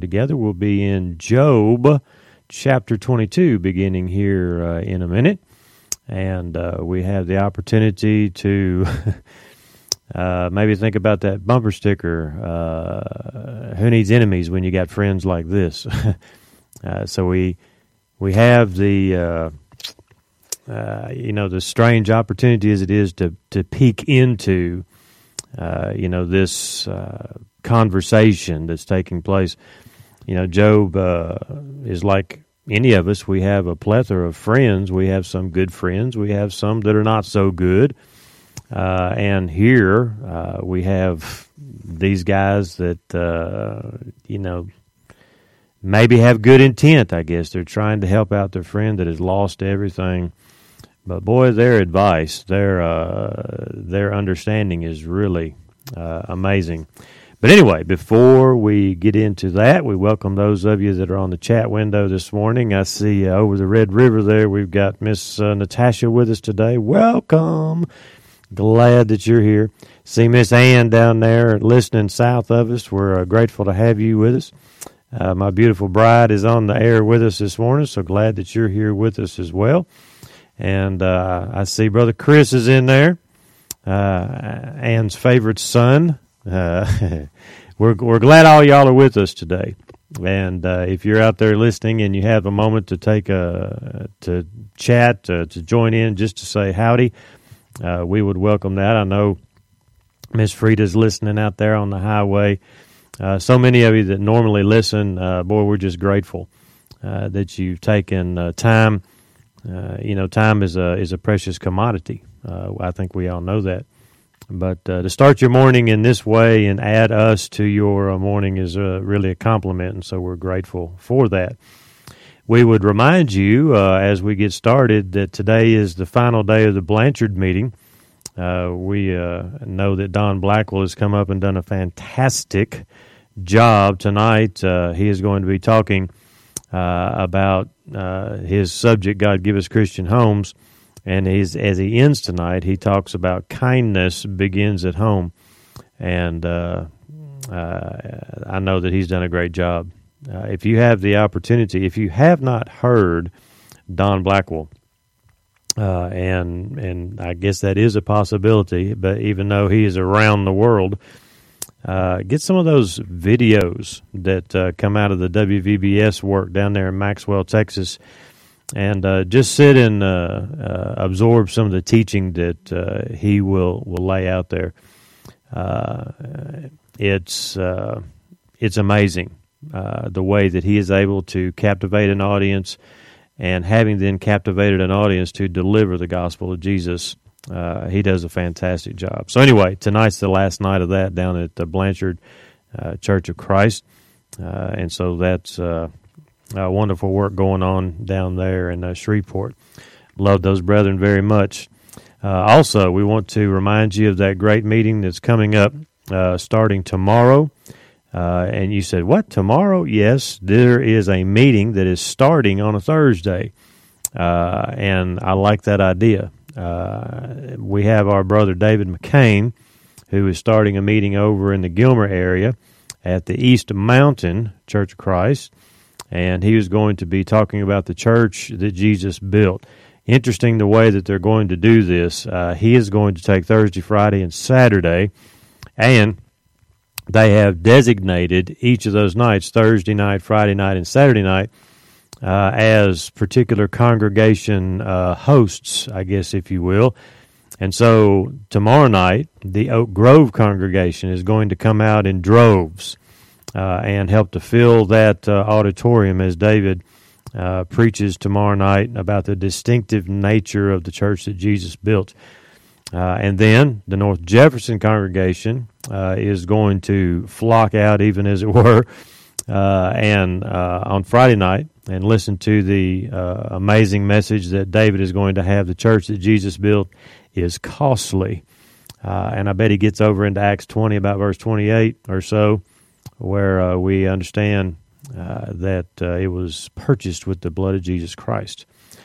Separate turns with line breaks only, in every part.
together. We'll be in Job chapter 22, beginning here in a minute. And we have the opportunity to maybe think about that bumper sticker, who needs enemies when you got friends like this? So we have the the strange opportunity as it is to peek into this conversation that's taking place. Job is like any of us. We have a plethora of friends. We have some good friends. We have some that are not so good. And here we have these guys that, maybe have good intent, I guess. They're trying to help out their friend that has lost everything. But boy, their advice, their understanding is really amazing. But anyway, before we get into that, we welcome those of you that are on the chat window this morning. I see over the Red River there, we've got Miss Natasha with us today. Welcome. Glad that you're here. See Miss Ann down there listening south of us. We're grateful to have you with us. My beautiful bride is on the air with us this morning, so glad that you're here with us as well. And I see Brother Chris is in there, Ann's favorite son. We're glad all y'all are with us today. And if you're out there listening and you have a moment to take to chat, to join in, just to say howdy, we would welcome that. I know Miss Frida's listening out there on the highway. So many of you that normally listen, boy, we're just grateful that you've taken time. Time is a precious commodity. I think we all know that. But to start your morning in this way and add us to your morning is really a compliment, and so we're grateful for that. We would remind you as we get started that today is the final day of the Blanchard meeting. We know that Don Blackwell has come up and done a fantastic job tonight. He is going to be talking about his subject, God Give Us Christian Homes. And as he ends tonight, he talks about kindness begins at home. And I know that he's done a great job. If you have the opportunity, if you have not heard Don Blackwell, and I guess that is a possibility, but even though he is around the world, get some of those videos that come out of the WVBS work down there in Maxwell, Texas, and just sit and absorb some of the teaching that he will lay out there. It's amazing the way that he is able to captivate an audience, and having then captivated an audience to deliver the gospel of Jesus. He does a fantastic job. So anyway, tonight's the last night of that down at the Blanchard Church of Christ, and so that's wonderful work going on down there in Shreveport. Love those brethren very much. Also, we want to remind you of that great meeting that's coming up starting tomorrow. And you said, what, tomorrow? Yes, there is a meeting that is starting on a Thursday, and I like that idea. We have our brother David McCain, who is starting a meeting over in the Gilmer area at the East Mountain Church of Christ, and he is going to be talking about the church that Jesus built. Interesting the way that they're going to do this. He is going to take Thursday, Friday, and Saturday, and they have designated each of those nights, Thursday night, Friday night, and Saturday night, as particular congregation hosts, I guess, if you will. And so tomorrow night, the Oak Grove congregation is going to come out in droves and help to fill that auditorium as David preaches tomorrow night about the distinctive nature of the church that Jesus built. And then the North Jefferson congregation is going to flock out, even as it were, and on Friday night and listen to the amazing message that David is going to have. The church that Jesus built is costly. And I bet he gets over into Acts 20, about verse 28 or so, where we understand that it was purchased with the blood of Jesus Christ.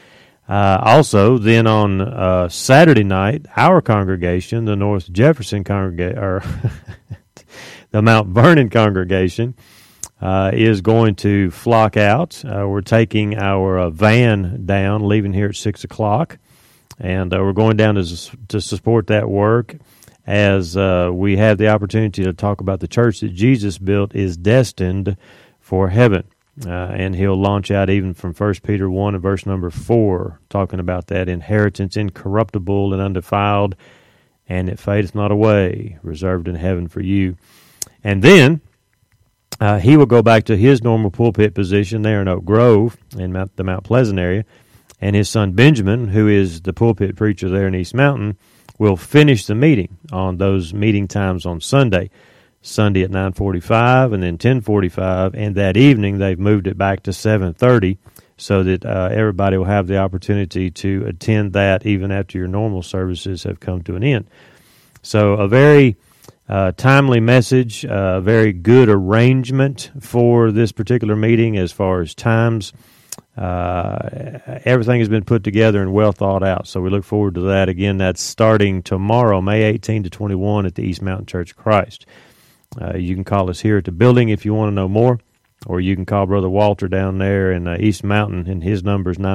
Also, then on Saturday night, our congregation, the North Jefferson congregation, or the Mount Vernon congregation, is going to flock out. We're taking our van down, leaving here at 6 o'clock, and we're going down to support that work as we have the opportunity to talk about the church that Jesus built is destined for heaven. And he'll launch out even from 1 Peter 1 and verse number 4, talking about that inheritance incorruptible and undefiled, and it fadeth not away, reserved in heaven for you. And then he will go back to his normal pulpit position there in Oak Grove, in the Mount Pleasant area, and his son Benjamin, who is the pulpit preacher there in East Mountain, will finish the meeting on those meeting times on Sunday at 9:45 and then 10:45, and that evening they've moved it back to 7:30 so that everybody will have the opportunity to attend that even after your normal services have come to an end. So a very timely message, a very good arrangement for this particular meeting as far as times. Everything has been put together and well thought out, so we look forward to that. Again, that's starting tomorrow, May 18 to 21 at the East Mountain Church of Christ. You can call us here at the building if you want to know more, or you can call Brother Walter down there in East Mountain, and his number is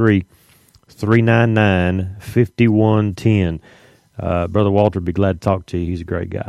903-399-5110. Brother Walter would be glad to talk to you. He's a great guy.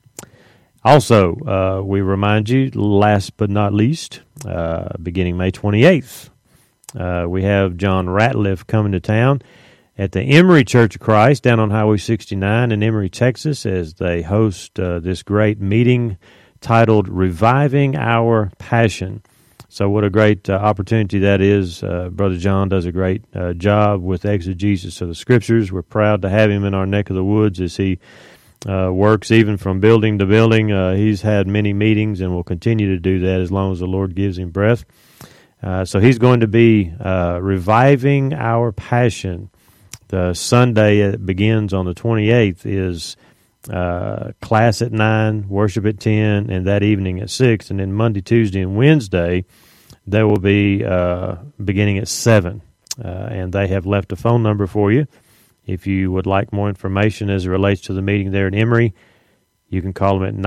Also, we remind you, last but not least, beginning May 28th, we have John Ratliff coming to town at the Emory Church of Christ down on Highway 69 in Emory, Texas, as they host this great meeting titled Reviving Our Passion. So what a great opportunity that is. Brother John does a great job with exegesis of the Scriptures. We're proud to have him in our neck of the woods as he works even from building to building. He's had many meetings and will continue to do that as long as the Lord gives him breath. So he's going to be reviving our passion. The Sunday it begins on the 28th is class at 9, worship at 10, and that evening at 6. And then Monday, Tuesday, and Wednesday, they will be beginning at 7. And they have left a phone number for you. If you would like more information as it relates to the meeting there in Emory, you can call them at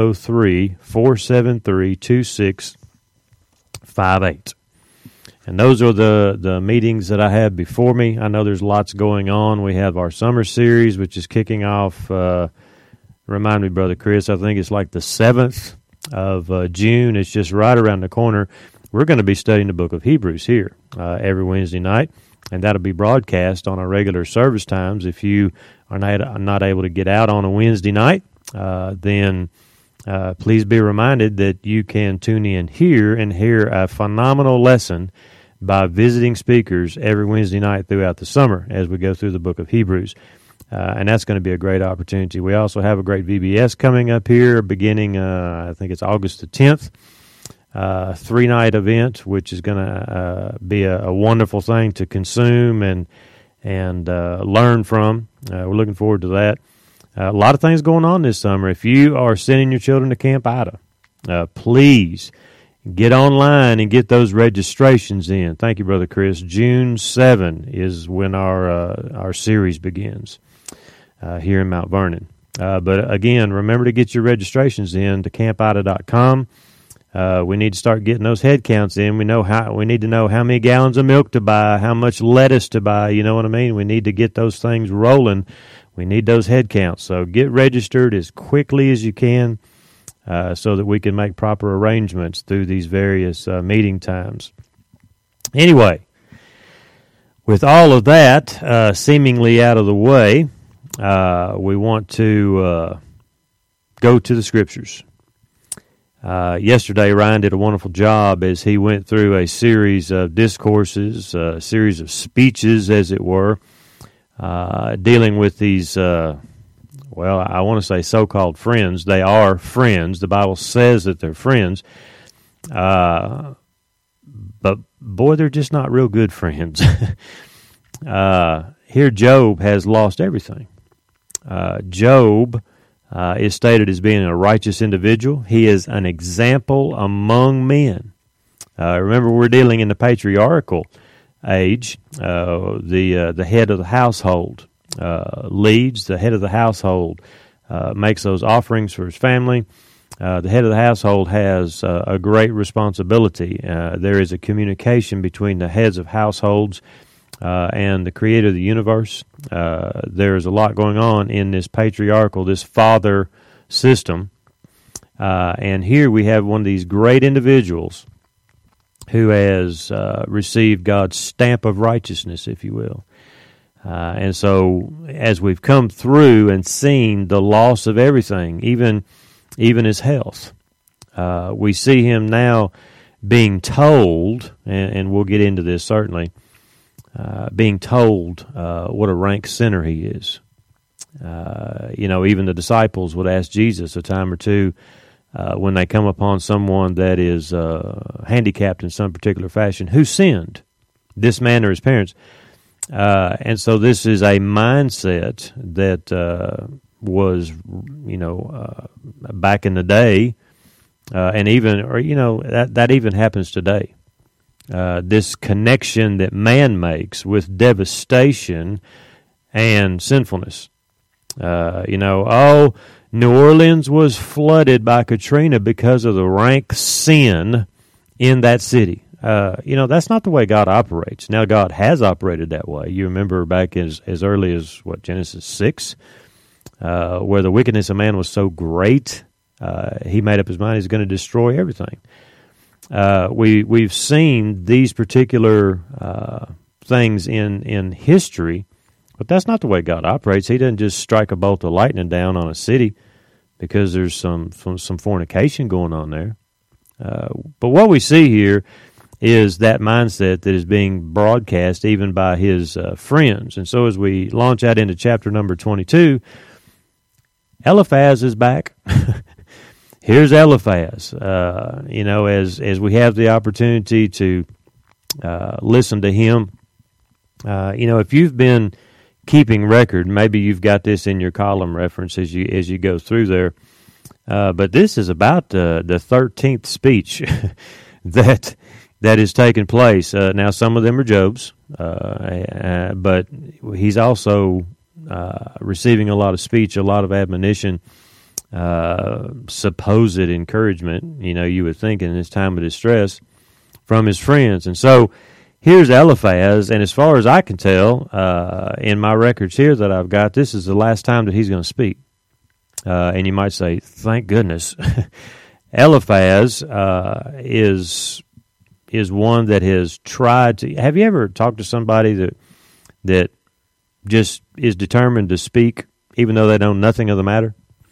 903-473-2658. And those are the meetings that I have before me. I know there's lots going on. We have our summer series, which is kicking off, remind me, Brother Chris, I think it's like the 7th of June. It's just right around the corner. We're going to be studying the book of Hebrews here every Wednesday night, and that'll be broadcast on our regular service times. If you are not able to get out on a Wednesday night, then please be reminded that you can tune in here and hear a phenomenal lesson by visiting speakers every Wednesday night throughout the summer as we go through the book of Hebrews. And that's going to be a great opportunity. We also have a great VBS coming up here beginning, I think it's August the 10th, 3-night event, which is going to be a wonderful thing to consume and learn from. We're looking forward to that. A lot of things going on this summer. If you are sending your children to Camp Ida, please get online and get those registrations in. Thank you, Brother Chris. June 7 is when our series begins here in Mount Vernon. But again, remember to get your registrations in to campida.com. We need to start getting those head counts in. We need to know how many gallons of milk to buy, how much lettuce to buy. You know what I mean? We need to get those things rolling. We need those head counts. So get registered as quickly as you can so that we can make proper arrangements through these various meeting times. Anyway, with all of that seemingly out of the way, we want to go to the Scriptures. Yesterday, Ryan did a wonderful job as he went through a series of discourses, a series of speeches, as it were, dealing with these, I want to say so-called friends. They are friends. The Bible says that they're friends. But, boy, they're just not real good friends. Here, Job has lost everything. Job is stated as being a righteous individual. He is an example among men. Remember, we're dealing in the patriarchal age. The head of the household leads. The head of the household makes those offerings for his family. The head of the household has a great responsibility. There is a communication between the heads of households and the creator of the universe. There's a lot going on in this patriarchal, this father system. And here we have one of these great individuals who has received God's stamp of righteousness, if you will. And so as we've come through and seen the loss of everything, even his health, we see him now being told, and we'll get into this certainly, being told what a rank sinner he is. Even the disciples would ask Jesus a time or two when they come upon someone that is handicapped in some particular fashion, who sinned, this man or his parents? And so this is a mindset that was, back in the day, and even, that even happens today. This connection that man makes with devastation and sinfulness. New Orleans was flooded by Katrina because of the rank sin in that city. That's not the way God operates. Now, God has operated that way. You remember back as early as, Genesis 6, where the wickedness of man was so great, he made up his mind he's going to destroy everything. We've seen these particular things in history, but that's not the way God operates. He doesn't just strike a bolt of lightning down on a city because there's some fornication going on there. But what we see here is that mindset that is being broadcast even by his friends. And so as we launch out into chapter number 22, Eliphaz is back. Here's Eliphaz. As we have the opportunity to listen to him, if you've been keeping record, maybe you've got this in your column reference as you go through there. But this is about the 13th speech that is taking place. Now, some of them are Job's, but he's also receiving a lot of speech, a lot of admonition, supposed encouragement, you would think in this time of distress, from his friends. And so here's Eliphaz, and as far as I can tell, in my records here that I've got, this is the last time that he's going to speak. And you might say, thank goodness. Eliphaz is one that has tried to... Have you ever talked to somebody that just is determined to speak even though they know nothing of the matter?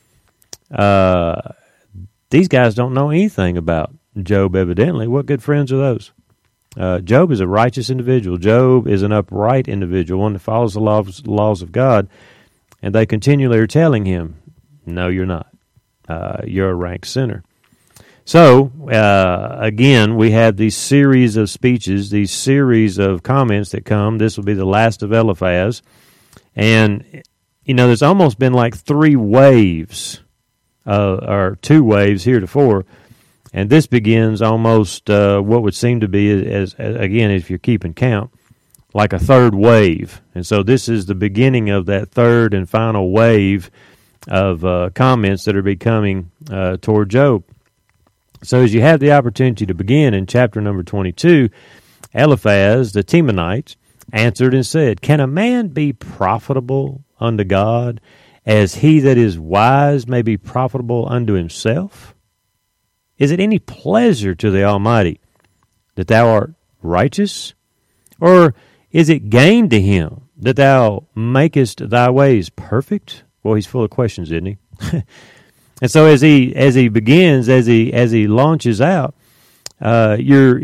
These guys don't know anything about Job, evidently. What good friends are those? Job is a righteous individual. Job is an upright individual, one that follows the laws of God, and they continually are telling him, no, you're not. You're a rank sinner. So, again, we have these series of speeches, these series of comments that come. This will be the last of Eliphaz. And, there's almost been like three waves, or two waves heretofore. And this begins almost what would seem to be, as again, if you're keeping count, like a third wave. And so this is the beginning of that third and final wave of comments that are becoming toward Job. So as you have the opportunity to begin in chapter number 22, Eliphaz, the Temanite, answered and said, can a man be profitable unto God, as he that is wise may be profitable unto himself? Is it any pleasure to the Almighty that thou art righteous? Or is it gain to him that thou makest thy ways perfect? Well, he's full of questions, isn't he? And so as he begins, as he launches out, you're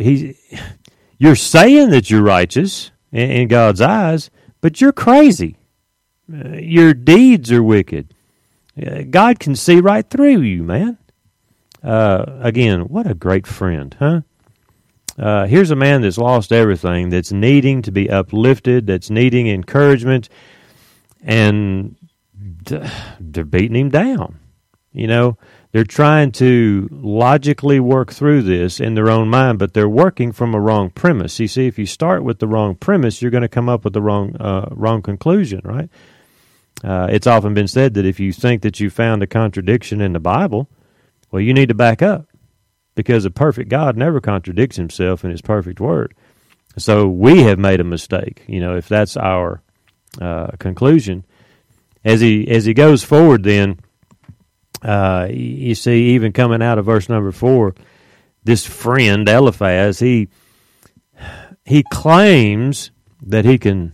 saying that you're righteous in God's eyes, but you're crazy. Your deeds are wicked. God can see right through you, man. Again, what a great friend, huh? Here's a man that's lost everything, that's needing to be uplifted, that's needing encouragement, and they're beating him down. They're trying to logically work through this in their own mind, but they're working from a wrong premise. You see, if you start with the wrong premise, you're going to come up with the wrong conclusion, right? It's often been said that if you think that you found a contradiction in the Bible, Well, you need to back up, because a perfect God never contradicts himself in his perfect word. So we have made a mistake, if that's our conclusion. As he goes forward then, you see, even coming out of verse number 4, this friend, Eliphaz, he claims that he can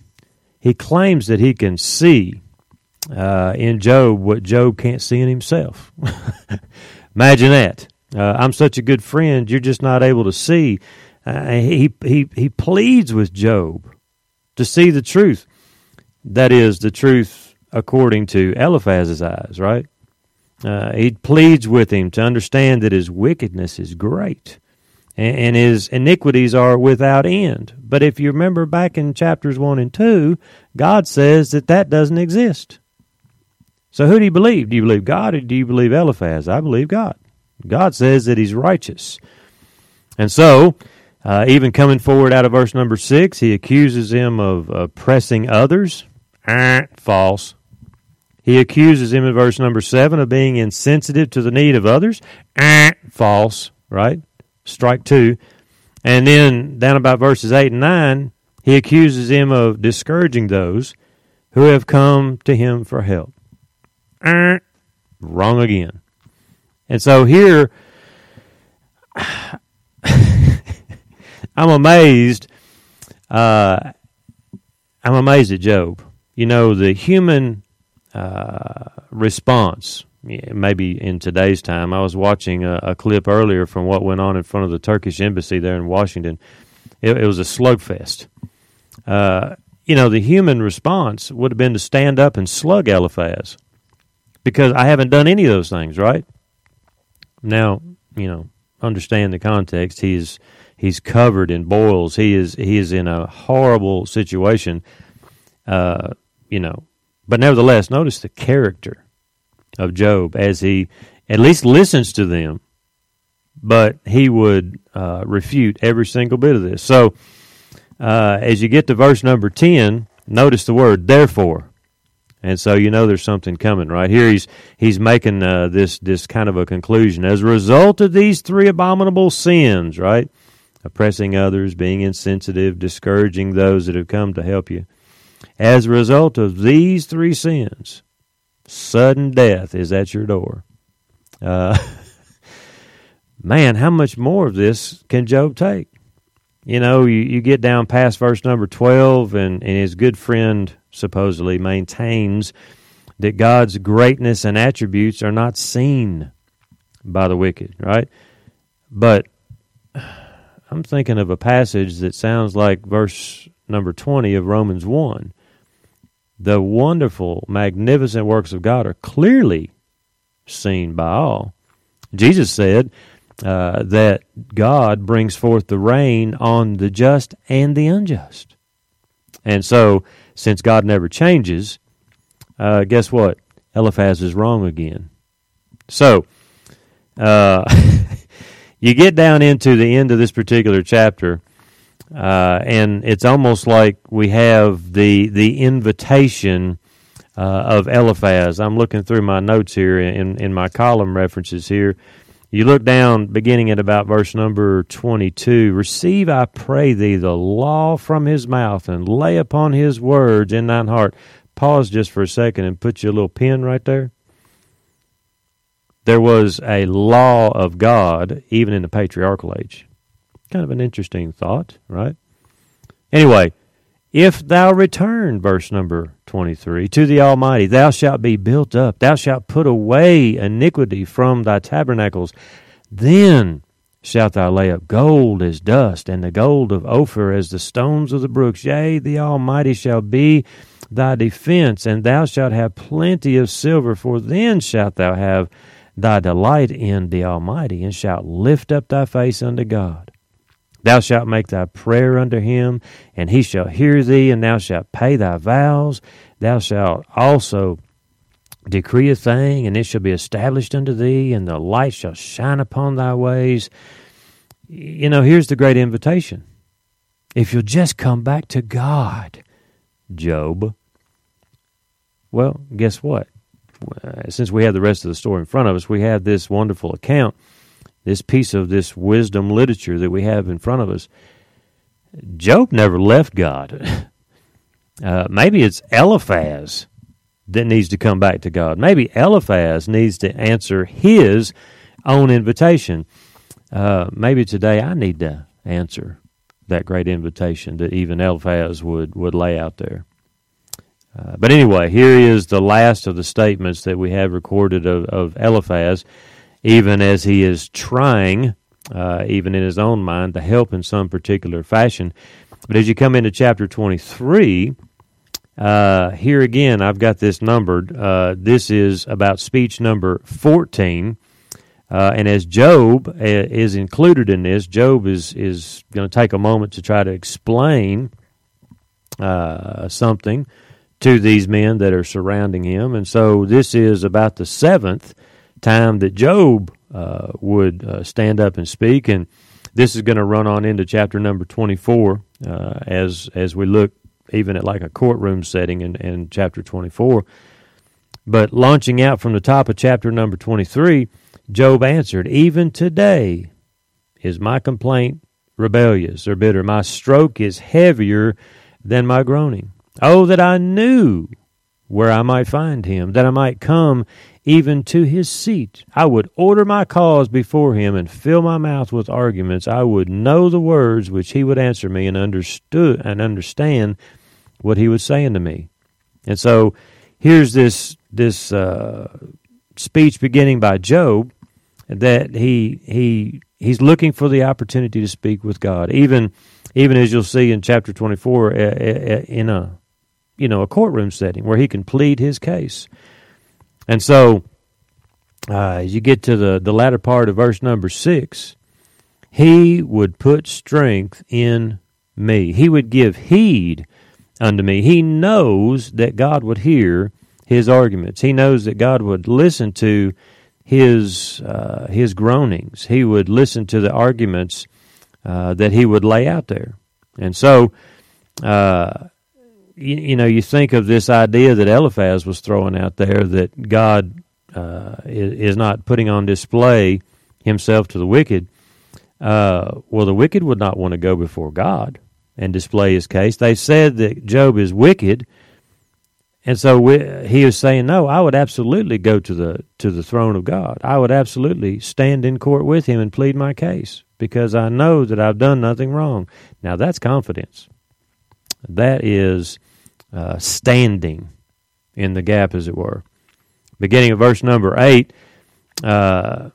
see in Job what Job can't see in himself. Imagine that. I'm such a good friend, you're just not able to see. He pleads with Job to see the truth. That is, the truth according to Eliphaz's eyes, right? He pleads with him to understand that his wickedness is great and his iniquities are without end. But if you remember back in chapters 1 and 2, God says that doesn't exist. So who do you believe? Do you believe God or do you believe Eliphaz? I believe God. God says that he's righteous. And so, even coming forward out of verse number 6, he accuses him of oppressing others. False. He accuses him in verse number 7 of being insensitive to the need of others. False, right? Strike 2. And then down about verses 8 and 9, he accuses him of discouraging those who have come to him for help. Wrong again. And so here, I'm amazed. I'm amazed at Job. The human response, maybe in today's time. I was watching a clip earlier from what went on in front of the Turkish embassy there in Washington. It was a slugfest. The human response would have been to stand up and slug Eliphaz, because I haven't done any of those things, right? Now, understand the context. He's covered in boils. He is in a horrible situation, But nevertheless, notice the character of Job as he at least listens to them, but he would refute every single bit of this. So, as you get to verse number 10, notice the word therefore. And so there's something coming right here. He's making this kind of a conclusion. As a result of these 3 abominable sins, right? Oppressing others, being insensitive, discouraging those that have come to help you. As a result of these 3 sins, sudden death is at your door. Man, how much more of this can Job take? You get down past verse number 12, and his good friend supposedly maintains that God's greatness and attributes are not seen by the wicked, right? But I'm thinking of a passage that sounds like verse number 20 of Romans 1. The wonderful, magnificent works of God are clearly seen by all. Jesus said that God brings forth the rain on the just and the unjust. And so, since God never changes, guess what? Eliphaz is wrong again. So, you get down into the end of this particular chapter, and it's almost like we have the invitation of Eliphaz. I'm looking through my notes here in my column references here. You look down, beginning at about verse number 22. Receive, I pray thee, the law from his mouth, and lay upon his words in thine heart. Pause just for a second and put your little pin right there. There was a law of God even in the patriarchal age. Kind of an interesting thought, right? Anyway, if thou return, verse number 23, to the Almighty, thou shalt be built up, thou shalt put away iniquity from thy tabernacles, then shalt thou lay up gold as dust, and the gold of Ophir as the stones of the brooks. Yea, the Almighty shall be thy defense, and thou shalt have plenty of silver, for then shalt thou have thy delight in the Almighty, and shalt lift up thy face unto God. Thou shalt make thy prayer unto him, and he shall hear thee, and thou shalt pay thy vows. Thou shalt also decree a thing, and it shall be established unto thee, and the light shall shine upon thy ways. Here's the great invitation. If you'll just come back to God, Job, well, guess what? since we have the rest of the story in front of us, we have this wonderful account, this piece of this wisdom literature that we have in front of us. Job never left God. Maybe it's Eliphaz that needs to come back to God. Maybe Eliphaz needs to answer his own invitation. Maybe today I need to answer that great invitation that even Eliphaz would lay out there. But anyway, here is the last of the statements that we have recorded of Eliphaz, even as he is trying, even in his own mind, to help in some particular fashion. But as you come into chapter 23, here again, I've got this numbered. This is about speech number 14. And as Job is included in this, Job is going to take a moment to try to explain something to these men that are surrounding him. And so this is about the seventh time that Job would stand up and speak. And this is going to run on into chapter number 24 as we look even at like a courtroom setting in chapter 24. But launching out from the top of chapter number 23, Job answered, "Even today is my complaint rebellious or bitter. My stroke is heavier than my groaning. Oh, that I knew where I might find him, that I might come even to his seat. I would order my cause before him and fill my mouth with arguments. I would know the words which he would answer me and understand what he was saying to me." And so here's this speech beginning by Job, that he's looking for the opportunity to speak with God, even as you'll see in chapter 24 in a courtroom setting where he can plead his case. And so as you get to the latter part of verse number 6, he would put strength in me. He would give heed unto me. He knows that God would hear his arguments. He knows that God would listen to his groanings. He would listen to the arguments that he would lay out there. And so, you think of this idea that Eliphaz was throwing out there, that God is not putting on display himself to the wicked. Well, the wicked would not want to go before God and display his case. They said that Job is wicked. And so he was saying, no, I would absolutely go to the throne of God. I would absolutely stand in court with him and plead my case because I know that I've done nothing wrong. Now, that's confidence. That is standing in the gap, as it were. Beginning of verse number 8, God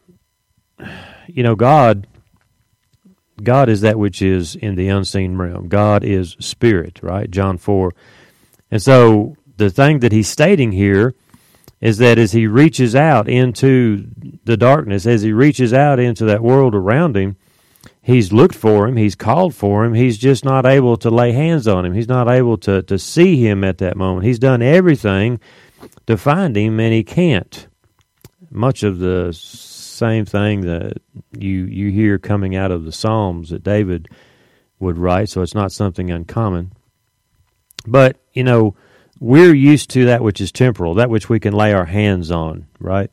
is that which is in the unseen realm. God is spirit, right? John 4. And so the thing that he's stating here is that as he reaches out into the darkness, as he reaches out into that world around him, he's looked for him, he's called for him, he's just not able to lay hands on him. He's not able to see him at that moment. He's done everything to find him, and he can't. Much of the same thing that you hear coming out of the Psalms that David would write, so it's not something uncommon. But, we're used to that which is temporal, that which we can lay our hands on, right?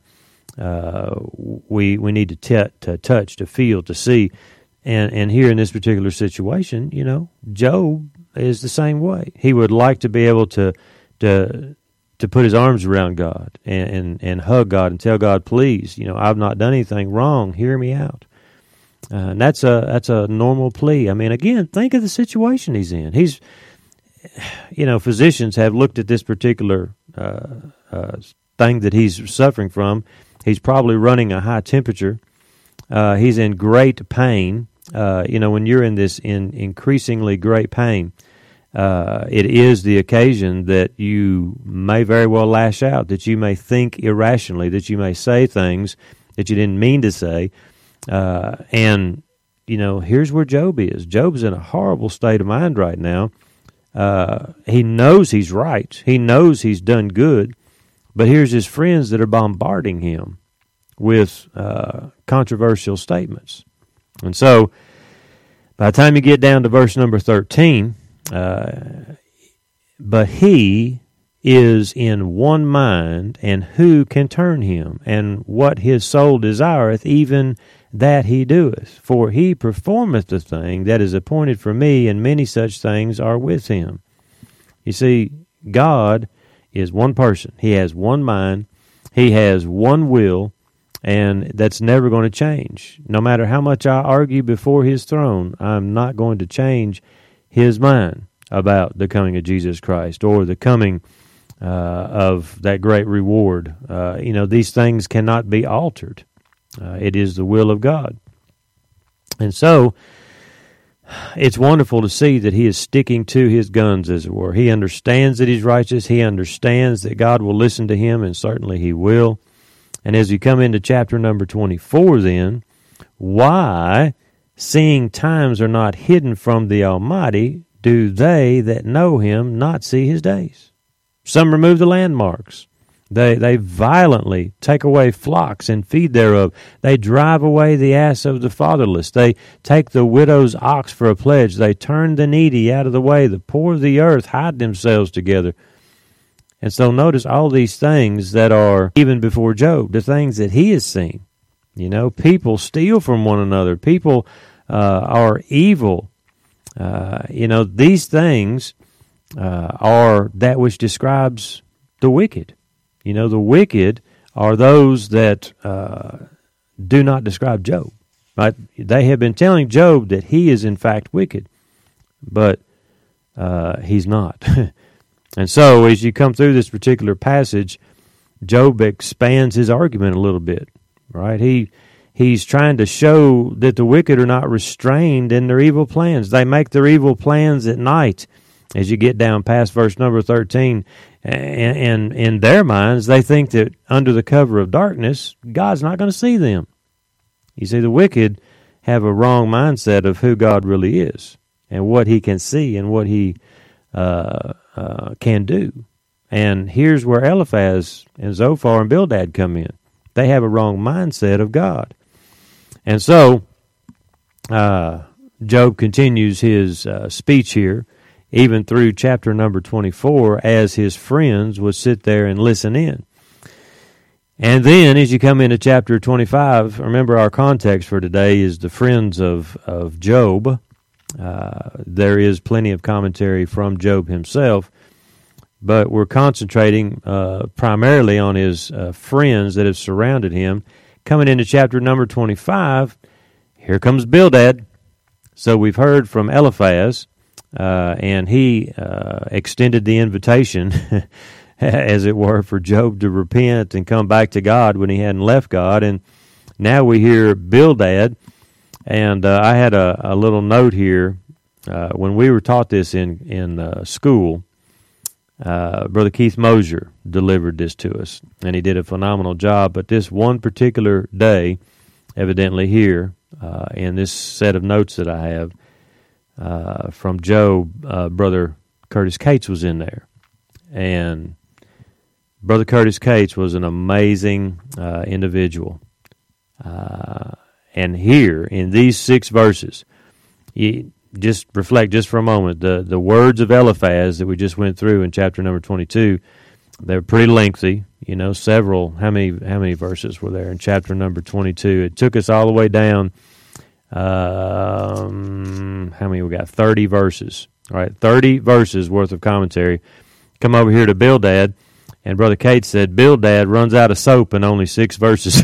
We need to touch, to feel, to see. And here in this particular situation, Job is the same way. He would like to be able to put his arms around God and hug God and tell God, please, I've not done anything wrong. Hear me out. And that's a normal plea. I mean, again, think of the situation he's in. He's, physicians have looked at this particular thing that he's suffering from. He's probably running a high temperature. He's in great pain. When you're in this increasingly great pain, it is the occasion that you may very well lash out, that you may think irrationally, that you may say things that you didn't mean to say. And here's where Job is. Job's in a horrible state of mind right now. He knows he's right. He knows he's done good. But here's his friends that are bombarding him with controversial statements. And so, by the time you get down to verse number 13, but he is in one mind, and who can turn him? And what his soul desireth, even that he doeth. For he performeth the thing that is appointed for me, and many such things are with him. You see, God is one person. He has one mind. He has one will, and that's never going to change. No matter how much I argue before his throne, I'm not going to change his mind about the coming of Jesus Christ or the coming of that great reward. These things cannot be altered. It is the will of God. And so, it's wonderful to see that he is sticking to his guns, as it were. He understands that he's righteous. He understands that God will listen to him, and certainly he will. And as you come into chapter number 24 then, why, seeing times are not hidden from the Almighty, do they that know him not see his days? Some remove the landmarks. They violently take away flocks and feed thereof. They drive away the ass of the fatherless. They take the widow's ox for a pledge. They turn the needy out of the way. The poor of the earth hide themselves together. And so notice all these things that are, even before Job, the things that he has seen. People steal from one another. People are evil. These things are that which describes the wicked. The wicked are those that do not describe Job. Right? They have been telling Job that he is in fact wicked, but he's not. And so, as you come through this particular passage, Job expands his argument a little bit. Right? He's trying to show that the wicked are not restrained in their evil plans. They make their evil plans at night. As you get down past verse number 13, and in their minds, they think that under the cover of darkness, God's not going to see them. You see, the wicked have a wrong mindset of who God really is and what he can see and what he can do. And here's where Eliphaz and Zophar and Bildad come in. They have a wrong mindset of God. And so, Job continues his speech here, even through chapter number 24, as his friends would sit there and listen in. And then, as you come into chapter 25, remember our context for today is the friends of Job. There is plenty of commentary from Job himself, but we're concentrating primarily on his friends that have surrounded him. Coming into chapter number 25, here comes Bildad. So we've heard from Eliphaz, and he extended the invitation, as it were, for Job to repent and come back to God when he hadn't left God. And now we hear Bildad, and I had a little note here. When we were taught this in school, Brother Keith Mosier delivered this to us, and he did a phenomenal job. But this one particular day, evidently here, in this set of notes that I have, from Job, Brother Curtis Cates was in there. And Brother Curtis Cates was an amazing individual. And here, in these 6 verses, you just reflect just for a moment, the words of Eliphaz that we just went through in chapter number 22, they're pretty lengthy, several, how many verses were there in chapter number 22? It took us all the way down. How many we got? 30 verses. All right, 30 verses worth of commentary. Come over here to Bildad, and Brother Cates said, Bildad runs out of soap in only 6 verses.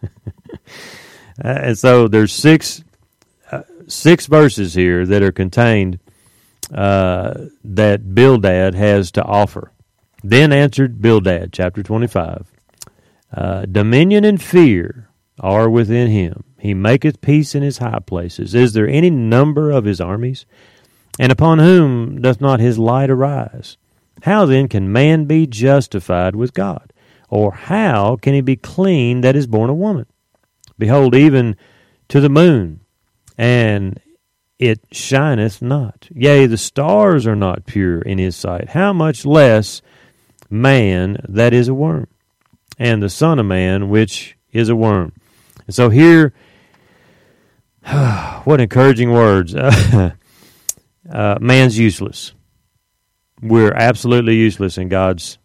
And so there's six verses here that are contained that Bildad has to offer. Then answered Bildad, chapter 25, dominion and fear are within him. He maketh peace in his high places. Is there any number of his armies? And upon whom doth not his light arise? How then can man be justified with God? Or how can he be clean that is born a woman? Behold, even to the moon, and it shineth not. Yea, the stars are not pure in his sight. How much less man that is a worm, and the son of man which is a worm. And so here, what encouraging words. Man's useless. we're absolutely useless in God's,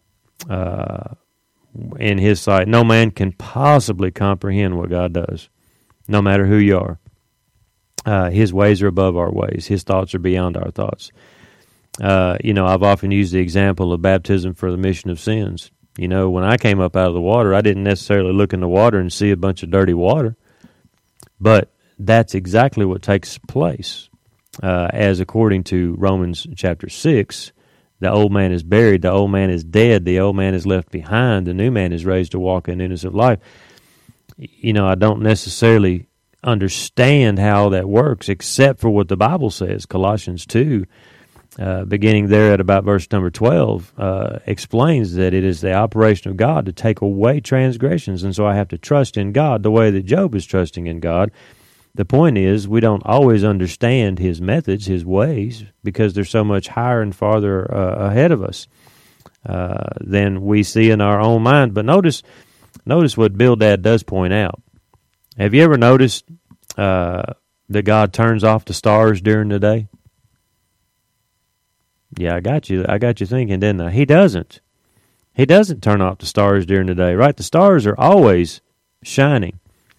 in His sight. No man can possibly comprehend what God does, no matter who you are. His ways are above our ways. His thoughts are beyond our thoughts. I've often used the example of baptism for the remission of sins. When I came up out of the water, I didn't necessarily look in the water and see a bunch of dirty water, but that's exactly what takes place. As according to Romans chapter 6, the old man is buried, the old man is dead, the old man is left behind, the new man is raised to walk in newness of life. I don't necessarily understand how that works except for what the Bible says. Colossians 2, beginning there at about verse number 12, explains that it is the operation of God to take away transgressions, and so I have to trust in God the way that Job is trusting in God. The point is, we don't always understand His methods, His ways, because they're so much higher and farther ahead of us than we see in our own mind. But notice what Bildad does point out. Have you ever noticed that God turns off the stars during the day? Yeah, I got you thinking, didn't I? He doesn't. He doesn't turn off the stars during the day, right? The stars are always shining.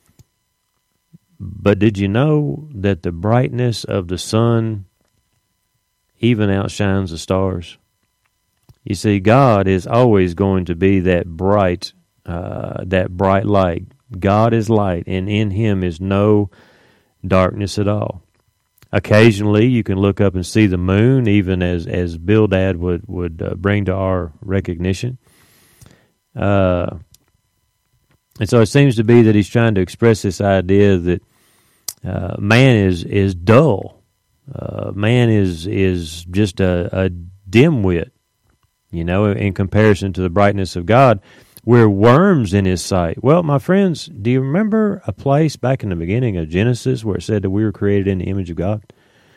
But did you know that the brightness of the sun even outshines the stars? You see, God is always going to be that bright light. God is light, and in Him is no darkness at all. Occasionally, you can look up and see the moon, even as Bildad would bring to our recognition. And so it seems to be that he's trying to express this idea that man is dull. Man is just a dimwit, in comparison to the brightness of God. We're worms in His sight. Well, my friends, do you remember a place back in the beginning of Genesis where it said that we were created in the image of God?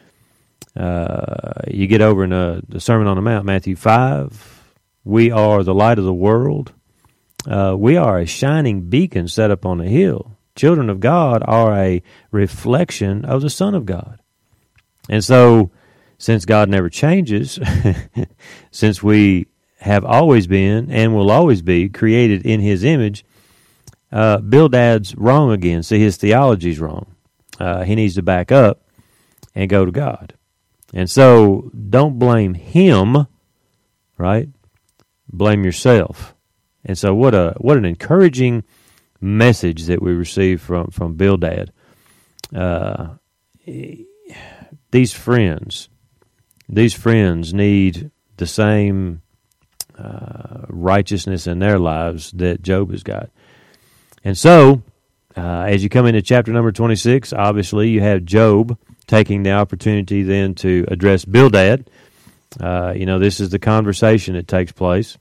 You get over in the Sermon on the Mount, Matthew 5, we are the light of the world. We are a shining beacon set up on a hill. Children of God are a reflection of the Son of God. And so, since God never changes, since we have always been and will always be created in His image, Bildad's wrong again. See, his theology's wrong. He needs to back up and go to God. And so, don't blame him, right? Blame yourself. And so, what an encouraging message that we receive from Bildad. These friends need the same righteousness in their lives that Job has got. And so, as you come into chapter number 26, obviously you have Job taking the opportunity then to address Bildad. This is the conversation that takes place.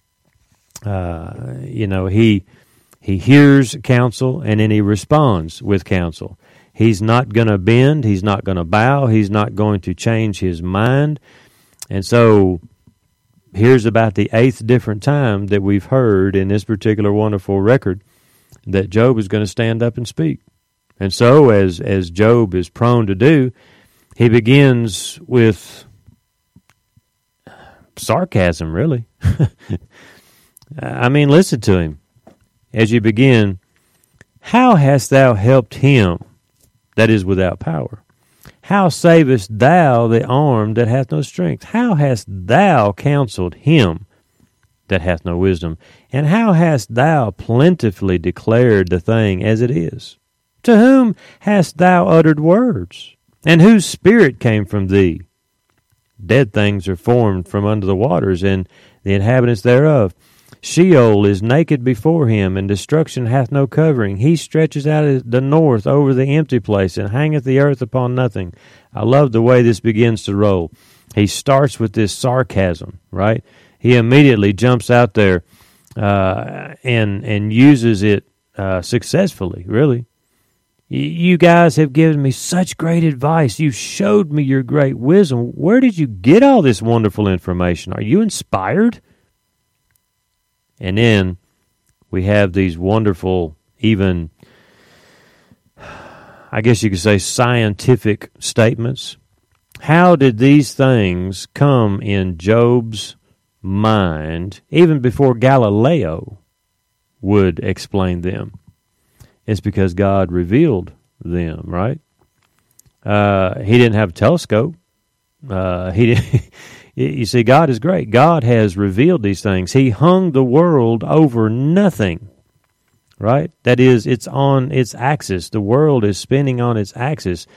He hears counsel and then he responds with counsel. He's not going to bend. He's not going to bow. He's not going to change his mind. And so here's about the 8th different time that we've heard in this particular wonderful record that Job is going to stand up and speak. And so, as Job is prone to do, he begins with sarcasm, really. I mean, listen to him. As you begin, how hast thou helped him that is without power? How savest thou the arm that hath no strength? How hast thou counseled him that hath no wisdom? And how hast thou plentifully declared the thing as it is? To whom hast thou uttered words? And whose spirit came from thee? Dead things are formed from under the waters, and the inhabitants thereof. Sheol is naked before him, and destruction hath no covering. He stretches out the north over the empty place, and hangeth the earth upon nothing. I love the way this begins to roll. He starts with this sarcasm, right? He immediately jumps out there and uses it successfully, really. You guys have given me such great advice. You showed me your great wisdom. Where did you get all this wonderful information? Are you inspired? And then we have these wonderful, even, I guess you could say, scientific statements How did these things come in Job's mind even before Galileo would explain them? It's because God revealed them, right? He didn't have a telescope. He didn't. You see, God is great. God has revealed these things. He hung the world over nothing, right? That is, it's on its axis. The world is spinning on its axis.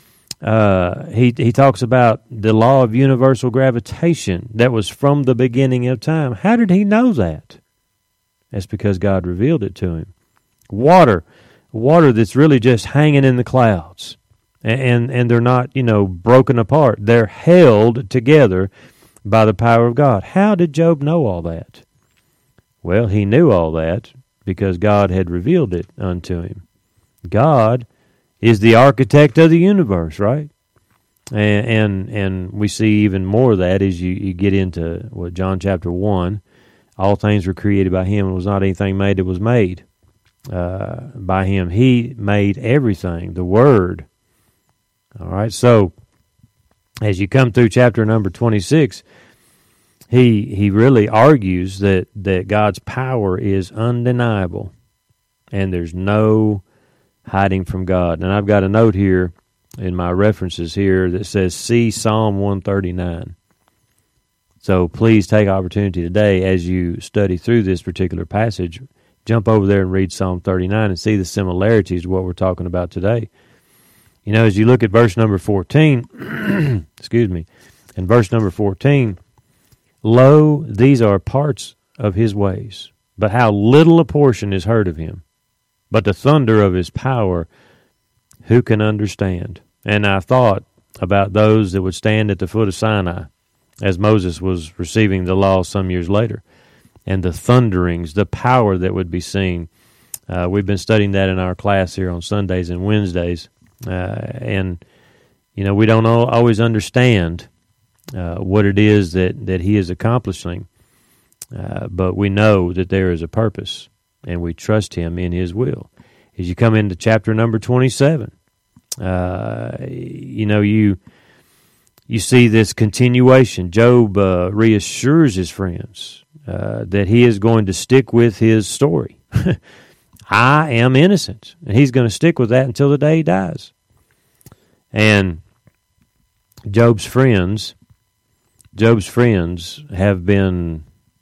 He talks about the law of universal gravitation that was from the beginning of time. How did he know that? That's because God revealed it to him. Water that's really just hanging in the clouds. And they're not, broken apart. They're held together by the power of God. How did Job know all that? Well, he knew all that because God had revealed it unto him. God is the architect of the universe, right? And we see even more of that as you get into John chapter 1. All things were created by him, and was not anything made that was made by him. He made everything, the Word. All right, so as you come through chapter number 26, he really argues that God's power is undeniable, and there's no hiding from God. And I've got a note here in my references here that says, see Psalm 139. So please take opportunity today as you study through this particular passage, jump over there and read Psalm 39 and see the similarities of what we're talking about today. As you look at verse number 14, excuse me, in verse number 14, lo, these are parts of his ways, but how little a portion is heard of him. But the thunder of his power, who can understand? And I thought about those that would stand at the foot of Sinai as Moses was receiving the law some years later, and the thunderings, the power that would be seen. We've been studying that in our class here on Sundays and Wednesdays. And we don't always understand what it is that he is accomplishing, but we know that there is a purpose, and we trust him in his will. As you come into chapter number 27, you see this continuation. Job reassures his friends that he is going to stick with his story. I am innocent, and he's going to stick with that until the day he dies. And Job's friends have been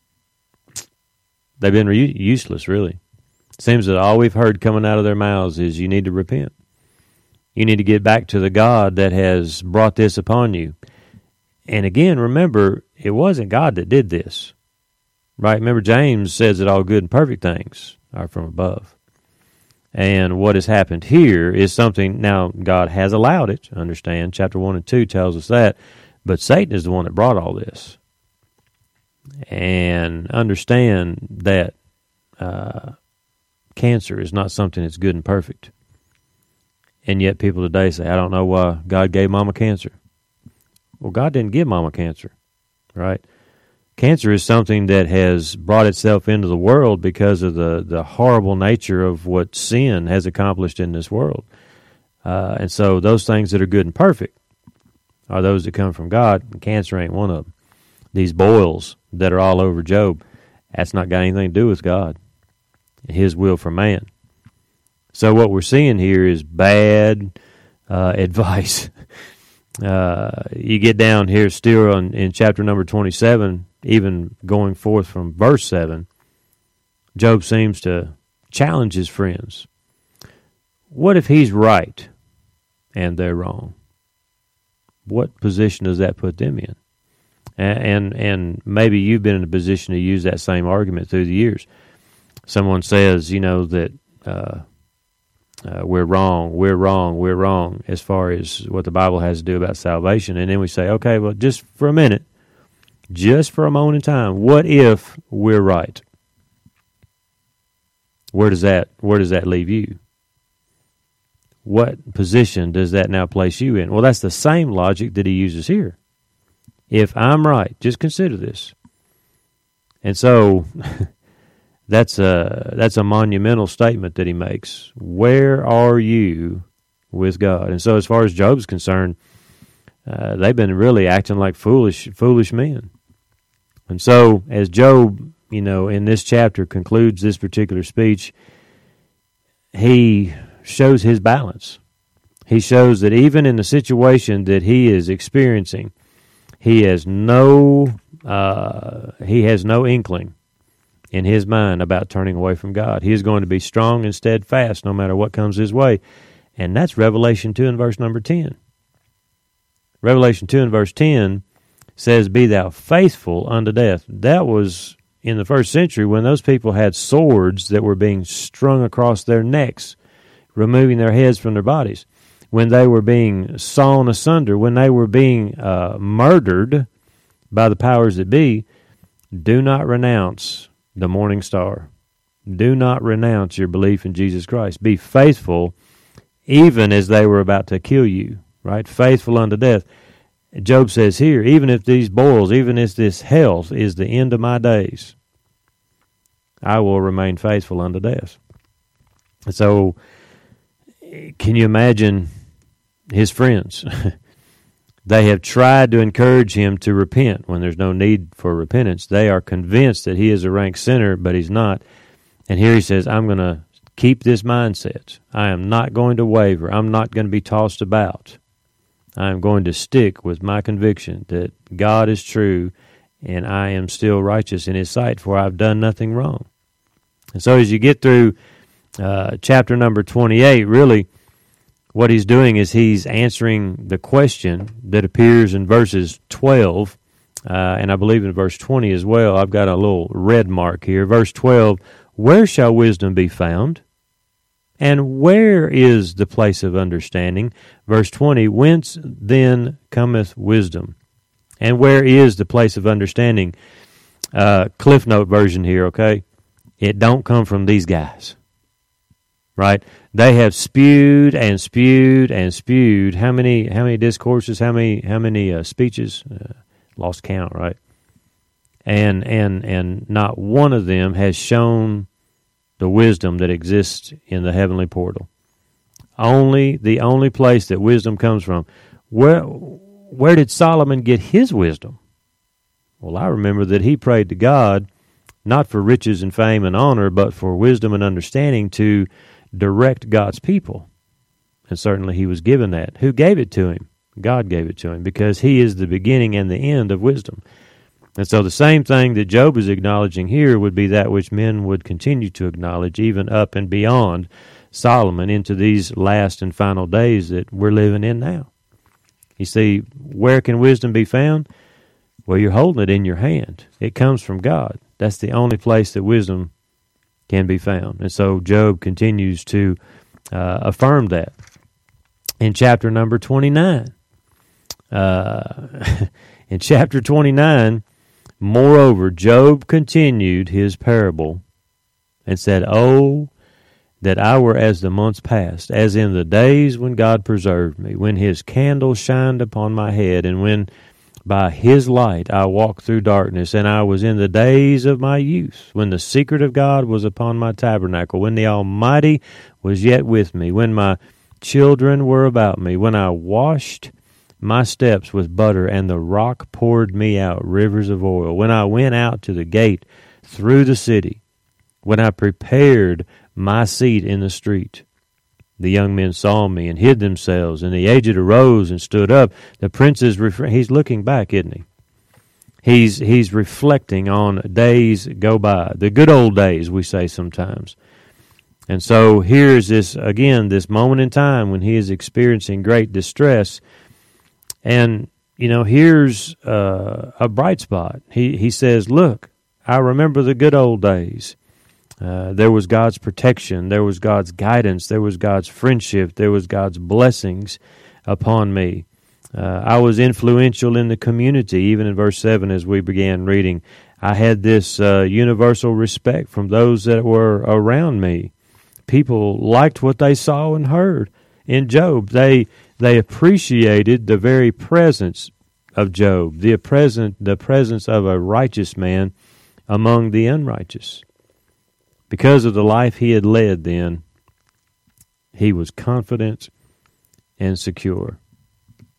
useless, really. It seems that all we've heard coming out of their mouths is you need to repent. You need to get back to the God that has brought this upon you. And again, remember, it wasn't God that did this, right? Remember, James says that all good and perfect things are from above. And what has happened here is something, now God has allowed it, understand, chapter 1 and 2 tells us that, but Satan is the one that brought all this. And understand that cancer is not something that's good and perfect. And yet people today say, I don't know why God gave Mama cancer. Well, God didn't give Mama cancer, right? Cancer is something that has brought itself into the world because of the horrible nature of what sin has accomplished in this world. And so those things that are good and perfect are those that come from God, and cancer ain't one of them. These boils that are all over Job, that's not got anything to do with God, his will for man. So what we're seeing here is bad advice. You get down here still in chapter number 27, even going forth from verse 7, Job seems to challenge his friends. What if he's right and they're wrong? What position does that put them in? And maybe you've been in a position to use that same argument through the years. Someone says, that we're wrong as far as what the Bible has to do about salvation. And then we say, okay, well, just for a moment in time, what if we're right? Where does that leave you? What position does that now place you in? Well, that's the same logic that he uses here. If I'm right, just consider this. And so that's a monumental statement that he makes. Where are you with God? And so as far as Job's concerned, they've been really acting like foolish men. And so, as Job, in this chapter concludes this particular speech, he shows his balance. He shows that even in the situation that he is experiencing, he has no inkling in his mind about turning away from God. He is going to be strong and steadfast no matter what comes his way. And that's Revelation 2 and verse number 10. Revelation 2 and verse 10 says, "Be thou faithful unto death." That was in the first century when those people had swords that were being strung across their necks, removing their heads from their bodies. When they were being sawn asunder, when they were being murdered by the powers that be, do not renounce the morning star. Do not renounce your belief in Jesus Christ. Be faithful even as they were about to kill you, right? Faithful unto death. Job says here, even if these boils, even if this hell is the end of my days, I will remain faithful unto death. So, can you imagine his friends? They have tried to encourage him to repent when there's no need for repentance. They are convinced that he is a rank sinner, but he's not. And here he says, I'm going to keep this mindset. I am not going to waver. I'm not going to be tossed about. I am going to stick with my conviction that God is true and I am still righteous in his sight, for I've done nothing wrong. And so as you get through chapter number 28, really what he's doing is he's answering the question that appears in verses 12, and I believe in verse 20 as well. I've got a little red mark here. Verse 12, where shall wisdom be found? And where is the place of understanding? Verse 20, whence then cometh wisdom? And where is the place of understanding? Cliff Note version here, okay? It don't come from these guys, right? They have spewed and spewed and spewed. How many discourses? How many speeches? Lost count, right? And not one of them has shown the wisdom that exists in the heavenly portal. The only place that wisdom comes from. Where did Solomon get his wisdom? Well, I remember that he prayed to God not for riches and fame and honor, but for wisdom and understanding to direct God's people. And certainly he was given that. Who gave it to him? God gave it to him, because he is the beginning and the end of wisdom. And so the same thing that Job is acknowledging here would be that which men would continue to acknowledge even up and beyond Solomon into these last and final days that we're living in now. You see, where can wisdom be found? Well, you're holding it in your hand. It comes from God. That's the only place that wisdom can be found. And so Job continues to affirm that. In chapter number 29, moreover, Job continued his parable and said, Oh, that I were as the months past, as in the days when God preserved me, when his candle shined upon my head, and when by his light I walked through darkness, and I was in the days of my youth, when the secret of God was upon my tabernacle, when the Almighty was yet with me, when my children were about me, when I washed my steps with butter, and the rock poured me out rivers of oil, when I went out to the gate through the city, when I prepared my seat in the street. The young men saw me and hid themselves, and the aged arose and stood up. The princes, he's looking back, isn't he? He's reflecting on days go by, the good old days, we say sometimes. And so here's this moment in time when he is experiencing great distress. And, here's a bright spot. He says, look, I remember the good old days. There was God's protection. There was God's guidance. There was God's friendship. There was God's blessings upon me. I was influential in the community, even in verse 7 as we began reading. I had this universal respect from those that were around me. People liked what they saw and heard in Job. They appreciated the very presence of Job, the presence of a righteous man among the unrighteous. Because of the life he had led then, he was confident and secure.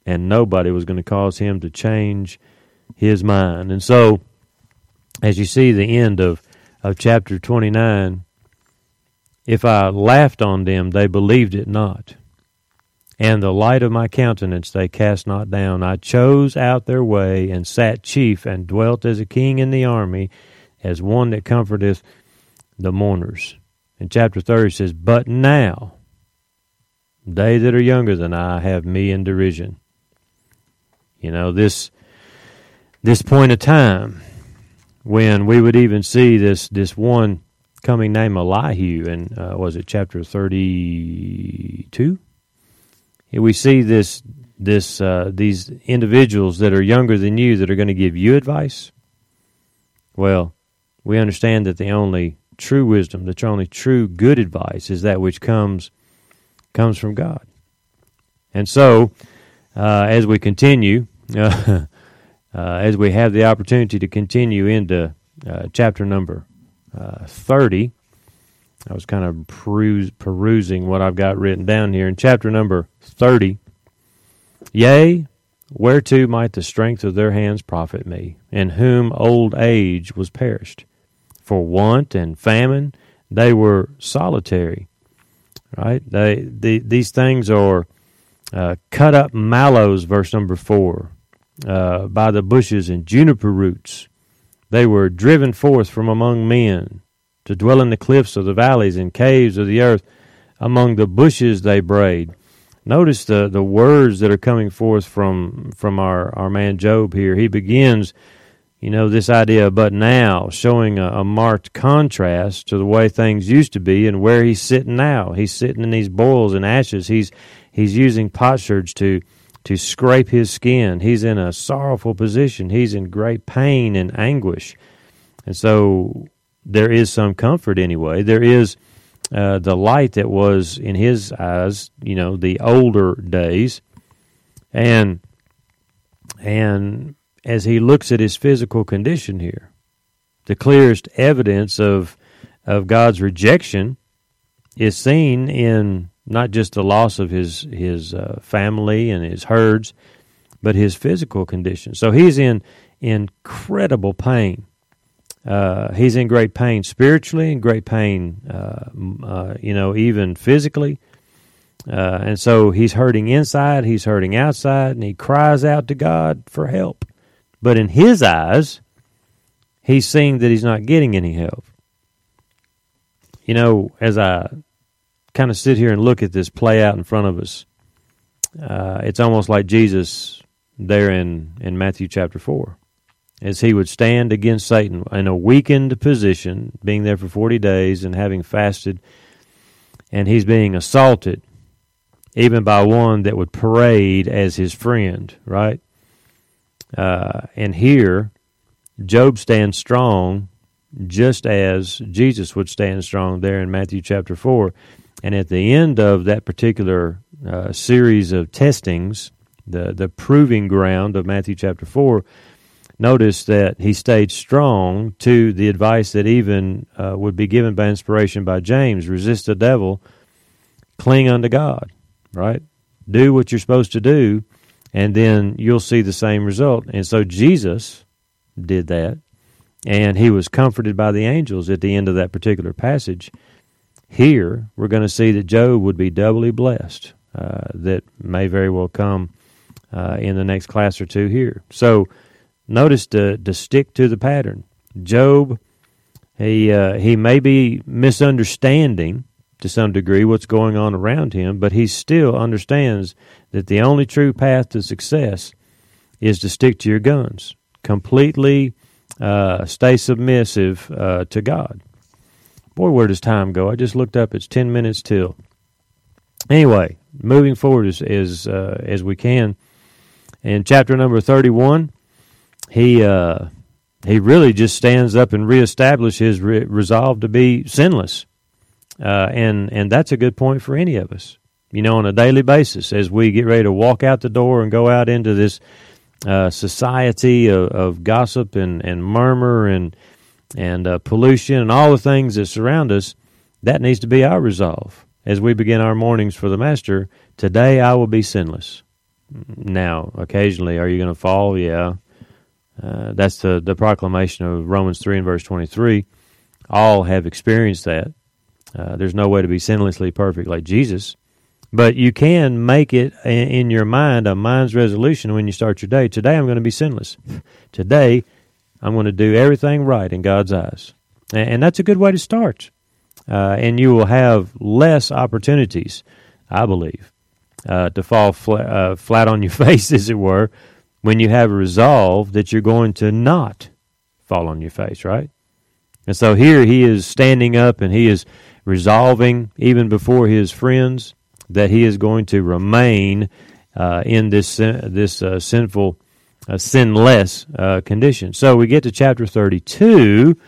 and nobody was going to cause him to change his mind. And so, as you see the end of chapter 29, if I laughed on them, they believed it not. And the light of my countenance they cast not down. I chose out their way, and sat chief, and dwelt as a king in the army, as one that comforteth the mourners. In chapter 30 it says, but now they that are younger than I have me in derision. You know, this point of time when we would even see this one coming named Elihu, and was it chapter 32? We see these individuals that are younger than you that are going to give you advice. Well, we understand that the only true wisdom, the only true good advice is that which comes from God. And so, as we continue, as we have the opportunity to continue into chapter number 30, I was kind of perusing what I've got written down here. In chapter number 30, yea, whereto might the strength of their hands profit me, in whom old age was perished? For want and famine they were solitary. Right? These things are cut up mallows, verse number 4, by the bushes and juniper roots. They were driven forth from among men, to dwell in the cliffs of the valleys and caves of the earth. Among the bushes they brayed. Notice the words that are coming forth from our man Job here. He begins, this idea of but now, showing a marked contrast to the way things used to be and where he's sitting now. He's sitting in these boils and ashes. He's using potsherds to scrape his skin. He's in a sorrowful position. He's in great pain and anguish. And so there is some comfort anyway. There is the light that was in his eyes, the older days. And as he looks at his physical condition here, the clearest evidence of God's rejection is seen in not just the loss of his family and his herds, but his physical condition. So he's in incredible pain. He's in great pain spiritually, in great pain, even physically. And so he's hurting inside, he's hurting outside, and he cries out to God for help. But in his eyes, he's seeing that he's not getting any help. As I kind of sit here and look at this play out in front of us, it's almost like Jesus there in Matthew chapter 4. As he would stand against Satan in a weakened position, being there for 40 days and having fasted, and he's being assaulted, even by one that would parade as his friend, right? And here, Job stands strong just as Jesus would stand strong there in Matthew chapter 4. And at the end of that particular series of testings, the proving ground of Matthew chapter 4, notice that he stayed strong to the advice that even would be given by inspiration by James. Resist the devil, cling unto God, right? Do what you're supposed to do, and then you'll see the same result. And so Jesus did that, and he was comforted by the angels at the end of that particular passage. Here, we're going to see that Job would be doubly blessed. That may very well come in the next class or two here. So, notice to stick to the pattern. Job, he may be misunderstanding to some degree what's going on around him, but he still understands that the only true path to success is to stick to your guns. Completely stay submissive to God. Boy, where does time go? I just looked up. It's 10 minutes till. Anyway, moving forward as we can. In chapter number 31, he really just stands up and reestablishes his resolve to be sinless. And that's a good point for any of us. On a daily basis, as we get ready to walk out the door and go out into this society of gossip and murmur and pollution and all the things that surround us, that needs to be our resolve. As we begin our mornings for the Master, today I will be sinless. Now, occasionally, are you going to fall? Yeah. That's the proclamation of Romans 3 and verse 23. All have experienced that. There's no way to be sinlessly perfect like Jesus. But you can make it in your mind, a mind's resolution when you start your day. Today I'm going to be sinless. Today I'm going to do everything right in God's eyes. And that's a good way to start. And you will have less opportunities, I believe, to fall flat on your face, as it were, when you have a resolve that you're going to not fall on your face, right? And so here he is standing up and he is resolving, even before his friends, that he is going to remain in this sinful, sinless condition. So we get to chapter 32.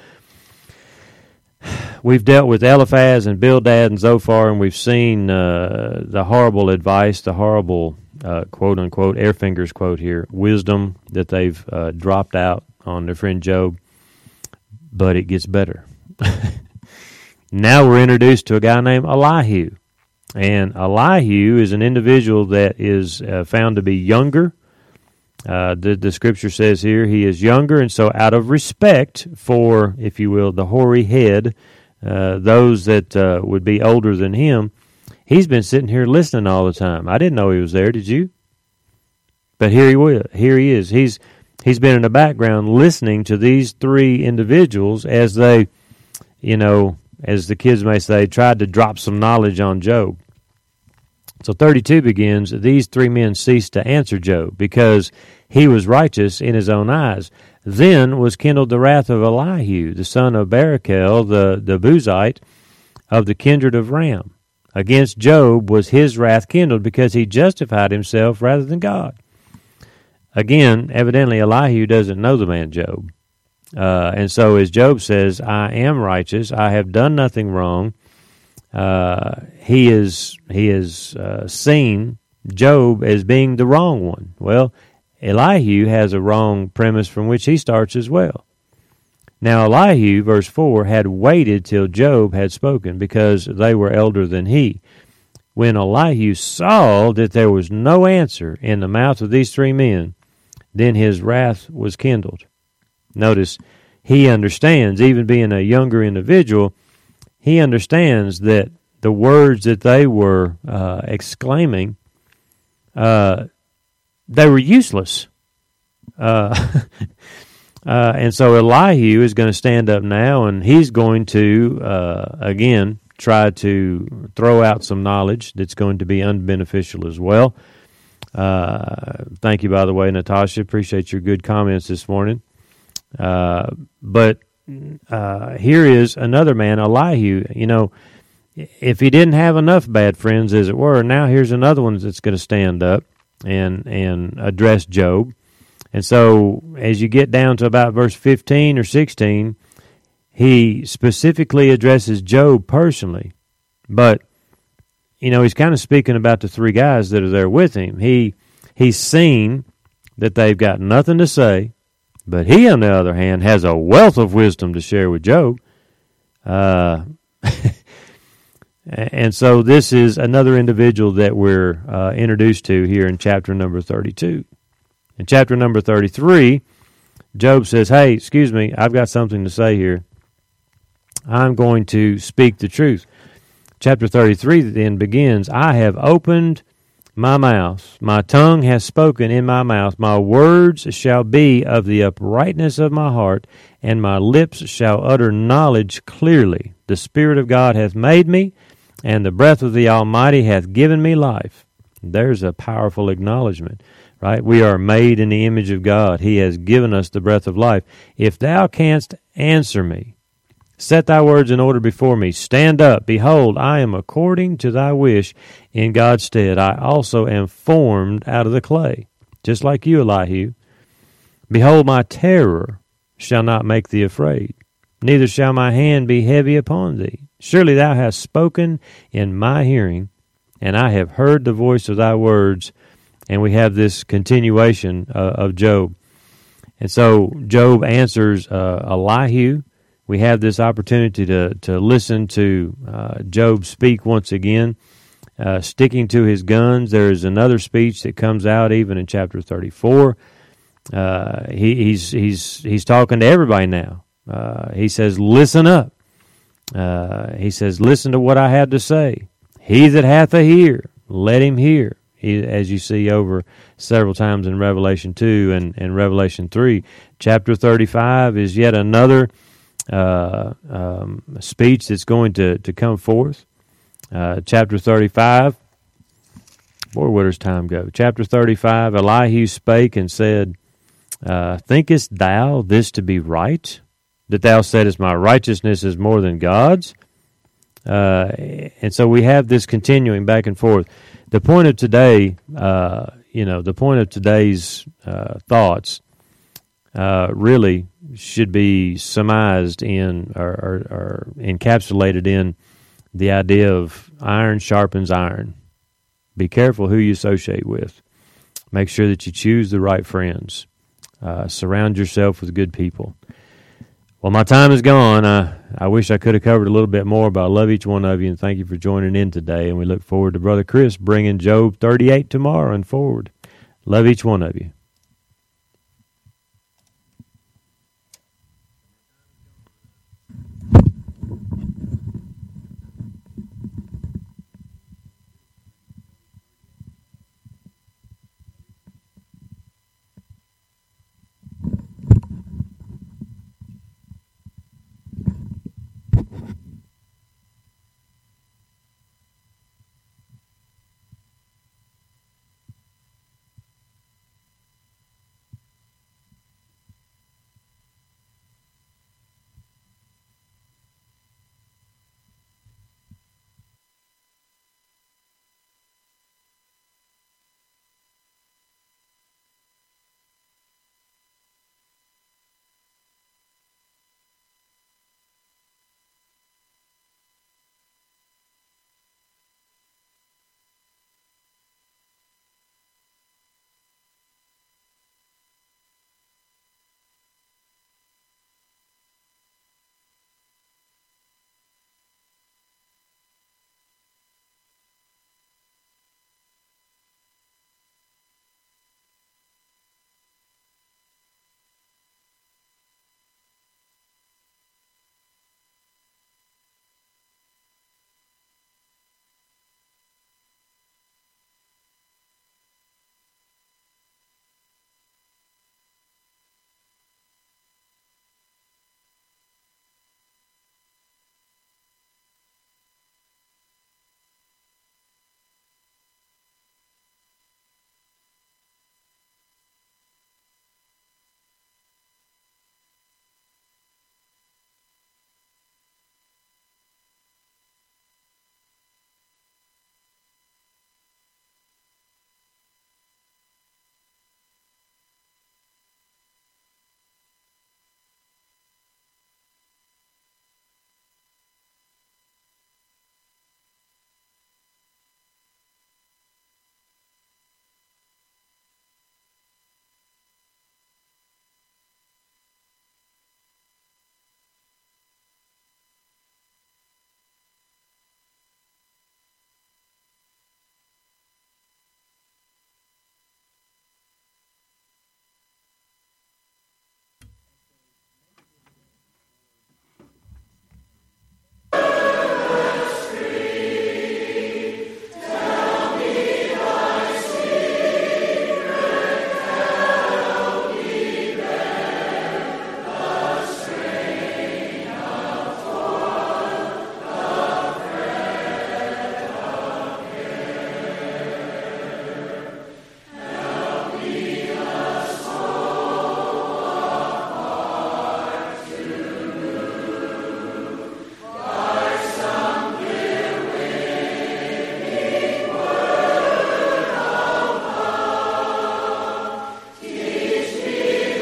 We've dealt with Eliphaz and Bildad and Zophar, and we've seen the horrible advice, the horrible, quote-unquote, Airfingers quote here, wisdom that they've dropped out on their friend Job. But it gets better. Now we're introduced to a guy named Elihu. And Elihu is an individual that is found to be younger. The scripture says here he is younger, and so out of respect for, if you will, the hoary head, those that would be older than him, he's been sitting here listening all the time. I didn't know he was there, did you? But here he is. He's been in the background listening to these three individuals as they, as the kids may say, tried to drop some knowledge on Job. So 32 begins, these three men ceased to answer Job because he was righteous in his own eyes. Then was kindled the wrath of Elihu, the son of Barachel, the Buzite, of the kindred of Ram. Against Job was his wrath kindled because he justified himself rather than God. Again, evidently Elihu doesn't know the man Job. And so as Job says, I am righteous, I have done nothing wrong, he is seen Job as being the wrong one. Well, Elihu has a wrong premise from which he starts as well. Now Elihu, verse 4, had waited till Job had spoken because they were elder than he. When Elihu saw that there was no answer in the mouth of these three men, then his wrath was kindled. Notice, he understands, even being a younger individual, he understands that the words that they were exclaiming, they were useless. And so Elihu is going to stand up now, and he's going to, again, try to throw out some knowledge that's going to be unbeneficial as well. Thank you, by the way, Natasha. Appreciate your good comments this morning. But here is another man, Elihu. If he didn't have enough bad friends, as it were, now here's another one that's going to stand up and address Job. And so as you get down to about verse 15 or 16, he specifically addresses Job personally. But, he's kind of speaking about the three guys that are there with him. He's seen that they've got nothing to say, but he, on the other hand, has a wealth of wisdom to share with Job. And so this is another individual that we're introduced to here in chapter number 32. In chapter number 33, Job says, hey, excuse me, I've got something to say here. I'm going to speak the truth. Chapter 33 then begins, I have opened my mouth, my tongue has spoken in my mouth, my words shall be of the uprightness of my heart, and my lips shall utter knowledge clearly. The Spirit of God hath made me, and the breath of the Almighty hath given me life. There's a powerful acknowledgement, right? We are made in the image of God. He has given us the breath of life. If thou canst answer me, set thy words in order before me. Stand up. Behold, I am according to thy wish in God's stead. I also am formed out of the clay, just like you, Elihu. Behold, my terror shall not make thee afraid, neither shall my hand be heavy upon thee. Surely thou hast spoken in my hearing, and I have heard the voice of thy words. And we have this continuation of Job. And so Job answers Elihu. We have this opportunity to listen to Job speak once again. sticking to his guns. There is another speech that comes out even in chapter 34. He's talking to everybody now. He says, listen up. He says, listen to what I have to say. He that hath a ear, let him hear. As you see over several times in Revelation 2 and Revelation 3. Chapter 35 is yet another speech that's going to come forth. Chapter 35, boy, where does time go? Chapter 35, Elihu spake and said, thinkest thou this to be right, that thou saidest, my righteousness is more than God's? And so we have this continuing back and forth. The point of today, the point of today's thoughts really should be surmised in or encapsulated in the idea of iron sharpens iron. Be careful who you associate with. Make sure that you choose the right friends. Surround yourself with good people. Well, my time is gone. I wish I could have covered a little bit more, but I love each one of you, and thank you for joining in today. And we look forward to Brother Chris bringing Job 38 tomorrow and forward. Love each one of you.